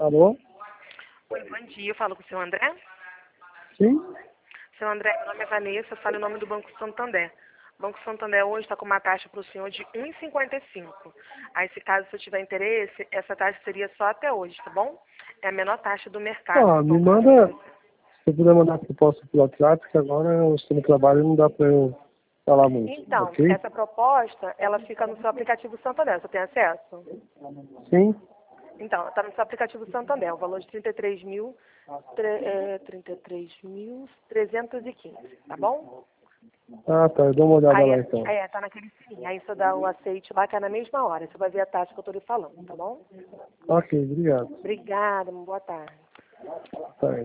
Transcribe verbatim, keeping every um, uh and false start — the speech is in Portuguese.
Alô? Oi, bom dia. Eu falo com o seu André. Sim? Seu André, meu nome é Vanessa, eu falo em nome do Banco Santander. O Banco Santander hoje está com uma taxa para o senhor de um vírgula cinquenta e cinco. Aí, se caso você tiver interesse, essa taxa seria só até hoje, tá bom? É a menor taxa do mercado. Ah, que o me Banco manda, Santander oferece. se você puder mandar a proposta pelo WhatsApp, porque agora eu estou no trabalho e não dá para eu falar muito, Então, ok? essa proposta, ela fica no seu aplicativo Santander. Você tem acesso? Sim? Então, está no seu aplicativo Santander. O valor de trinta e três mil, é, trinta e três mil trezentos e quinze, tá bom? Ah, tá, eu dou uma olhada Aí, lá é, então. é, tá naquele sininho. Aí você dá o aceite lá, que é na mesma hora. Você vai ver a taxa que eu tô lhe falando, tá bom? Ok, obrigado. Obrigada, boa tarde. Tá.